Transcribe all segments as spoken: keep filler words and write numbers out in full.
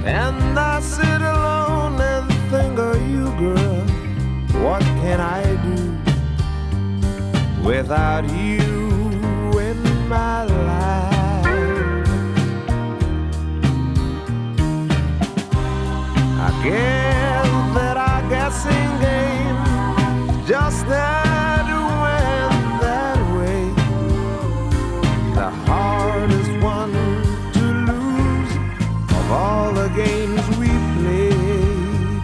And I sit alone and think of you, girl. What can I do without you in my life? I guess that our guessing game just had to end that way. The hardest one to lose of all the games we played.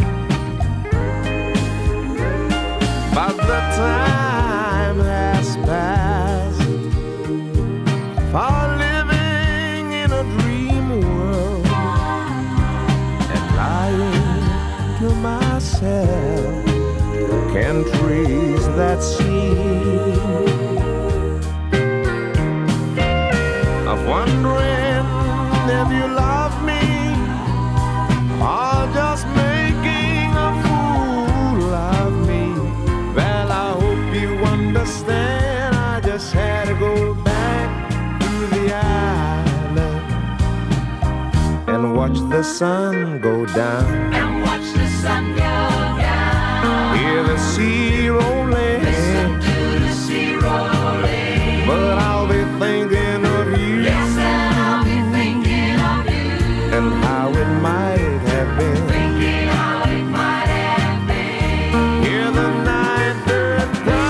But the time has passed for living in a dream world and lying to myself. Can't trace that scene of wondering if you love me or just making a fool of me. Well, I hope you understand. I just had to go back to the island and watch the sun go down. And watch the sun go down. Hear the sea rolling. Listen to the sea rolling. But I'll be thinking of you. Yes, and I'll be thinking of you. And how it might have been. Thinking how it might have been. Hear the night bird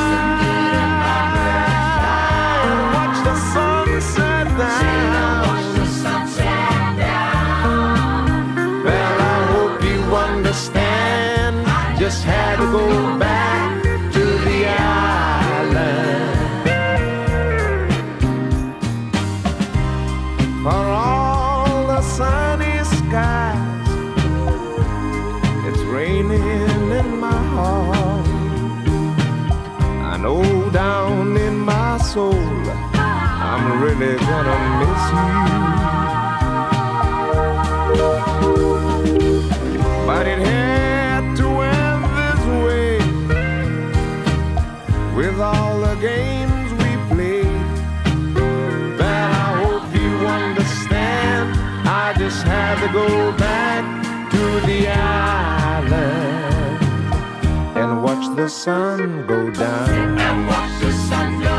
cry. And watch the sunset down. Watch the sunset down. Well, I hope you understand. Just had to go back to the island for all the sunny skies. It's raining in my heart. I know down in my soul I'm really gonna miss you. But it had to end this way with all the games we played. But I hope you understand. I just had to go back to the island and watch the sun go down. And watch the sun go